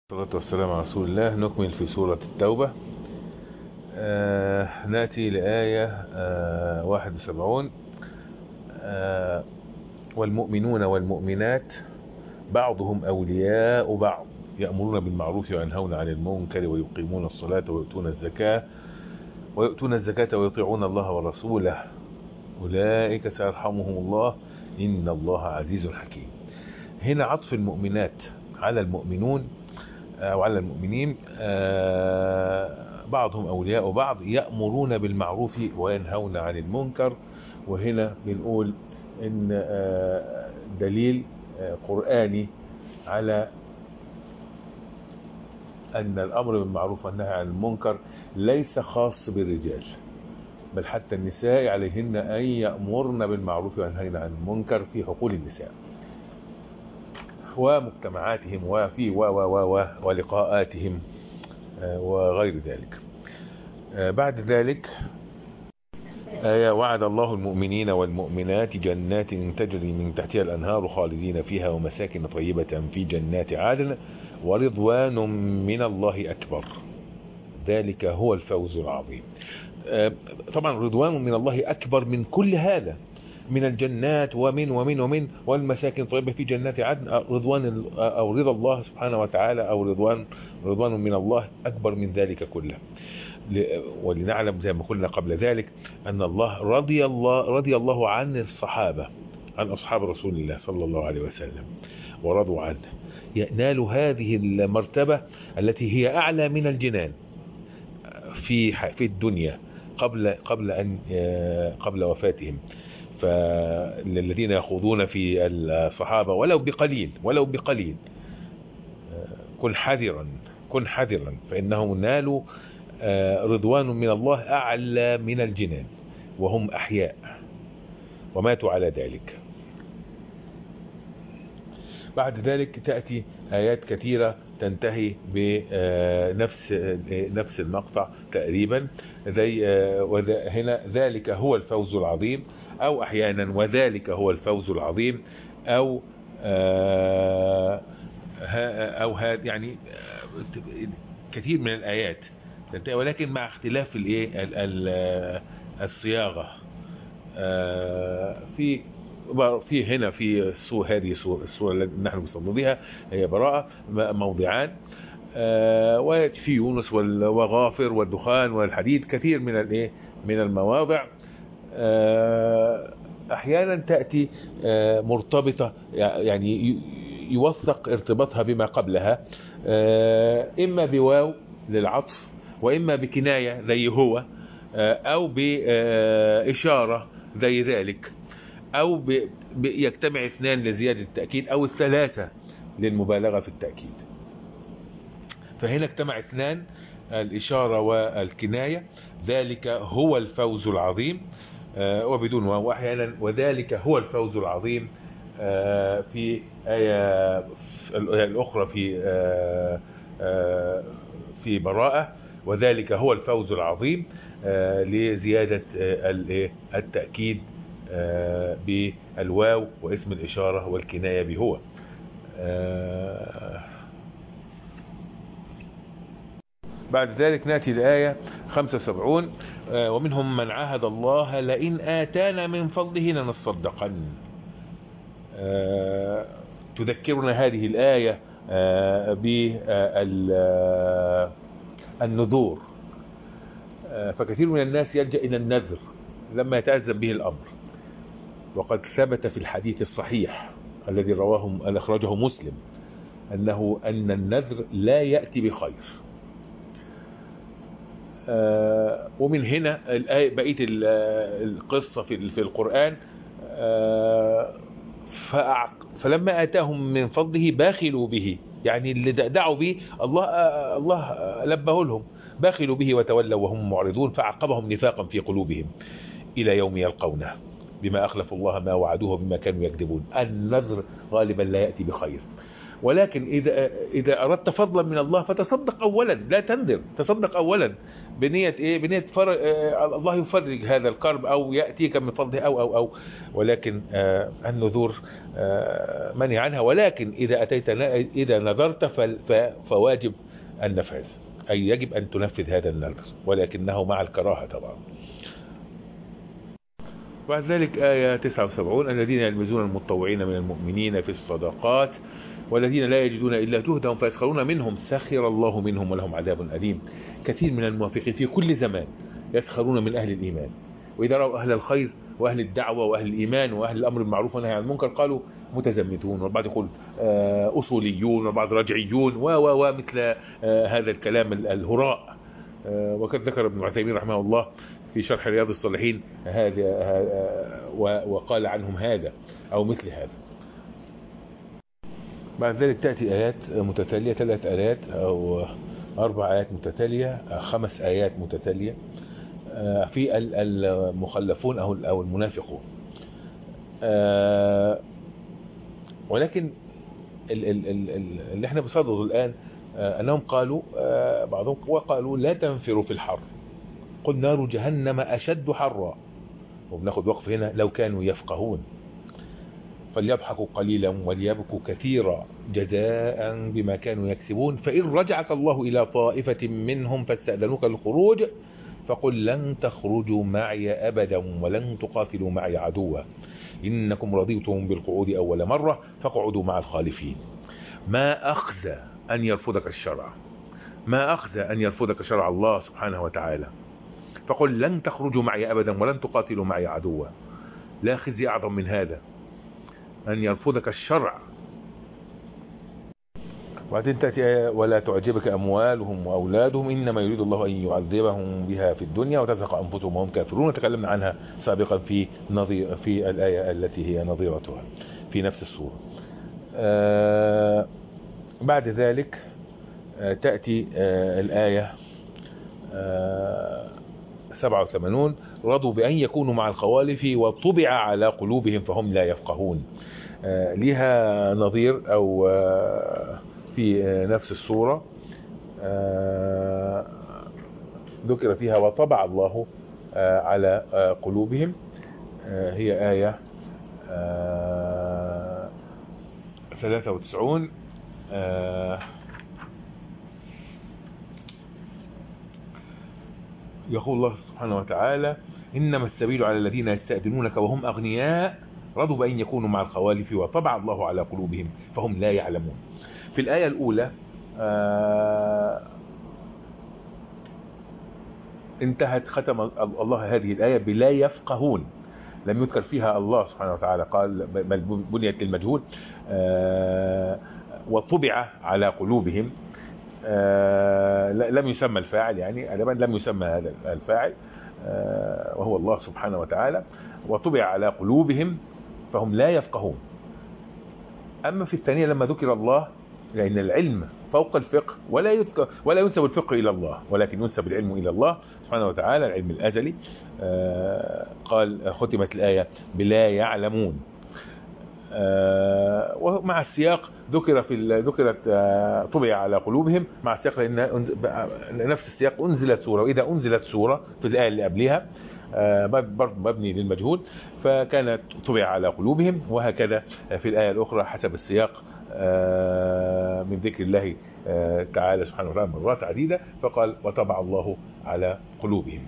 والصلاة والسلام على رسول الله. نكمل في سورة التوبة. نأتي لآية 71. والمؤمنون والمؤمنات بعضهم أولياء بعض يأمرون بالمعروف وينهون عن المنكر ويقيمون الصلاة ويؤتون الزكاة ويطيعون الله ورسوله أولئك سيرحمهم الله إن الله عزيز حكيم. هنا عطف المؤمنات على المؤمنون أو على المؤمنين. بعضهم أولياء بعض يأمرون بالمعروف وينهون عن المنكر. وهنا بنقول إن دليل قرآني على أن الأمر بالمعروف والنهي عن المنكر ليس خاص بالرجال، بل حتى النساء عليهن أن يأمرن بالمعروف وينهين عن المنكر في حقول النساء ومجتمعاتهم وفي ولقاءاتهم وغير ذلك. بعد ذلك آية وعد الله المؤمنين والمؤمنات جنات تجري من تحتها الأنهار خالدين فيها ومساكن طيبة في جنات عدن ورضوان من الله أكبر ذلك هو الفوز العظيم. طبعا رضوان من الله أكبر من كل هذا، من الجنات ومن والمساكن طيبة في جنات عدن. رضوان أو رضا الله سبحانه وتعالى أو رضوان من الله أكبر من ذلك كله. ولنعلم زي ما قلنا قبل ذلك أن الله رضي الله عن الصحابة، عن أصحاب رسول الله صلى الله عليه وسلم ورضوا عنه، ينالوا هذه المرتبة التي هي أعلى من الجنان في الدنيا قبل وفاتهم. فالذين يخوضون في الصحابة ولو بقليل كن حذرا فإنهم نالوا رضوان من الله أعلى من الجنان وهم أحياء وماتوا على ذلك. بعد ذلك تأتي آيات كثيرة تنتهي بنفس المقطع تقريبا، هنا ذلك هو الفوز العظيم، أو أحيانا وذلك هو الفوز العظيم، أو هذا يعني كثير من الآيات تنتهي، ولكن مع اختلاف الصياغة. في هنا في هذه السورة التي نحن نستضيف بها هي براءة موضعان، وفي يونس وغافر والدخان والحديد كثير من المواضع. احيانا تأتي مرتبطة، يعني يوثق ارتباطها بما قبلها، اما بواو للعطف واما بكناية زي هو، او بإشارة زي ذلك، او يجتمع اثنان لزيادة التأكيد، او الثلاثة للمبالغة في التأكيد. فهنا اجتمع اثنان، الإشارة والكناية. ذلك هو الفوز العظيم وبدون واو احيانا، وذلك هو الفوز العظيم في آية الأخرى في براءة، وذلك هو الفوز العظيم لزيادة التأكيد بالواو واسم الإشارة والكناية بهو. بعد ذلك نأتي لآية 75. ومنهم من عاهد الله لئن آتانا من فضله لنصدقن. تذكرنا هذه الآية بالنذور. فكثير من الناس يلجأ إلى النذر لما يتأذب به الأمر، وقد ثبت في الحديث الصحيح الذي أخرجه مسلم أن النذر لا يأتي بخير. ومن هنا بقية القصة في القرآن. فلما آتاهم من فضله باخلوا به، يعني اللي دعوا به الله لبه لهم، باخلوا به وتولوا وهم معرضون، فعقبهم نفاقا في قلوبهم إلى يوم يلقونه بما أخلفوا الله ما وعدوه بما كانوا يكذبون. النذر غالبا لا يأتي بخير. ولكن إذا أردت فضلا من الله فتصدق أولا، لا تنذر، تصدق أولا بنية إيه؟ بنية الله يفرج هذا الكرب أو يأتيك من فضله أو ولكن النذور منهي عنها. ولكن إذا نذرت فواجب النفاذ، أي يجب أن تنفذ هذا النذر، ولكنه مع الكراهة طبعا. بعد ذلك آية 79: الذين يلمزون المتطوعين من المؤمنين في الصدقات والذين لا يجدون إلا جهدهم فيسخرون منهم سخر الله منهم ولهم عذاب أليم. كثير من الموافقين في كل زمان يسخرون من أهل الإيمان، وإذا رأوا أهل الخير وأهل الدعوة وأهل الإيمان وأهل الأمر بالمعروف والنهي عن المنكر قالوا متزمتون، والبعض يقول أصوليون، والبعض رجعيون ومثل هذا الكلام الهراء. وقد ذكر ابن عثيمين رحمه الله في شرح رياض الصالحين هذا وقال عنهم هذا أو مثل هذا. بعد ذلك تأتي آيات متتالية، 3 آيات أو 4 آيات متتالية، 5 آيات متتالية في المخلفون أو المنافقون. ولكن اللي احنا بصدده الآن أنهم قالوا بعضهم وقالوا لا تنفروا في الحر، قل نار جهنم أشد حرا. وبناخد وقف هنا: لو كانوا يفقهون فليضحكوا قليلا وليبكوا كثيرا جزاء بما كانوا يكسبون، فإن رجعك الله إلى طائفة منهم فاستأذنوك للخروج فقل لن تخرجوا معي أبدا ولن تقاتلوا معي عدوا إنكم رضيتم بالقعود أول مرة فاقعدوا مع الخالفين. ما أخزى أن يرفضك الشرع، ما أخزى أن يرفضك شرع الله سبحانه وتعالى. فقل لن تخرجوا معي أبدا ولن تقاتلوا معي عدوا. لا خزي أعظم من هذا، أن يرفضك الشرع. وبعدين تأتي ولا تعجبك أموالهم وأولادهم إنما يريد الله أن يعذبهم بها في الدنيا وتزهق أنفسهم وهم كافرون. تكلمنا عنها سابقا في الآية التي هي نظيرتها في نفس السورة. بعد ذلك تأتي الآية 87: رضوا بأن يكونوا مع الخوالف وطبع على قلوبهم فهم لا يفقهون. لها نظير أو في نفس السورة ذكر فيها وطبع الله على قلوبهم، هي آية 93. يقول الله سبحانه وتعالى: إنما السبيل على الذين يستأذنونك وهم أغنياء رضوا بأن يكونوا مع الخوالف وطبع الله على قلوبهم فهم لا يعلمون. في الآية الأولى انتهت ختم الله هذه الآية بلا يفقهون، لم يذكر فيها الله سبحانه وتعالى، قال بل بنيت للمجهول وطبع على قلوبهم. لم يسمى الفاعل، يعني غالبا لم يسمى هذا الفاعل وهو الله سبحانه وتعالى. وطبع على قلوبهم فهم لا يفقهون. أما في الثانية لما ذكر الله، لأن العلم فوق الفقه ولا ينسب الفقه إلى الله، ولكن ينسب العلم إلى الله سبحانه وتعالى، العلم الأزلي. قال ختمت الآية بلا يعلمون. ومع السياق ذكرت طبع على قلوبهم مع السياق، لأن نفس السياق أنزلت سورة، وإذا أنزلت سورة في الآية اللي قبلها مبني للمجهول، فكانت طبع على قلوبهم، وهكذا في الآية الأخرى حسب السياق من ذكر الله تعالى سبحانه وتعالى مرات عديدة، فقال وطبع الله على قلوبهم.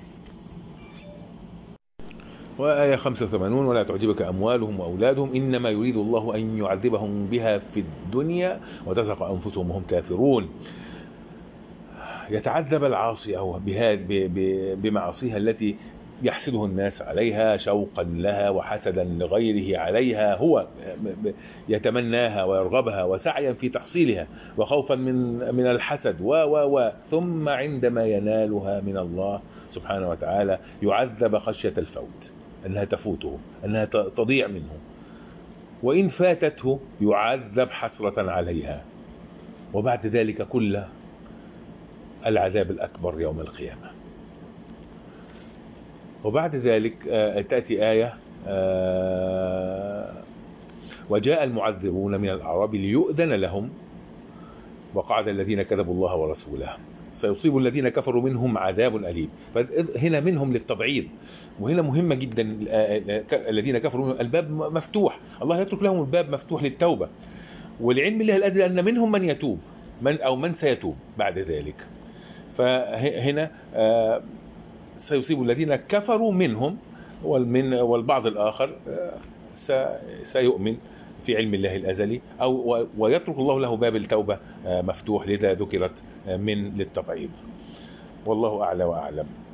وآية 85: ولا تعجبك أموالهم وأولادهم إنما يريد الله أن يعذبهم بها في الدنيا وتزهق أنفسهم وهم كافرون. يتعذب العاصي أو بمعاصيها التي يحسده الناس عليها شوقا لها وحسدا لغيره عليها، هو يتمناها ويرغبها وسعيا في تحصيلها وخوفا من الحسد ثم عندما ينالها من الله سبحانه وتعالى يعذب خشية الفوت، أنها تفوته، أنها تضيع منه، وإن فاتته يعذب حسرة عليها، وبعد ذلك كله العذاب الأكبر يوم القيامة. وبعد ذلك تأتي آية وجاء المعذرون من الأعراب ليؤذن لهم وقعد الذين كذبوا الله ورسوله سيصيب الذين كفروا منهم عذاب أليم. هنا منهم للتبعيض، وهنا مهمة جدا. الذين كفروا منهم الباب مفتوح، الله يترك لهم الباب مفتوح للتوبة، والعلم الله الأزل أن منهم من يتوب من سيتوب بعد ذلك. فهنا سيصيب الذين كفروا منهم والبعض الآخر سيؤمن في علم الله الأزلي، ويترك الله له باب التوبة مفتوح، لذا ذكرت من للتبعيض. والله أعلى وأعلم.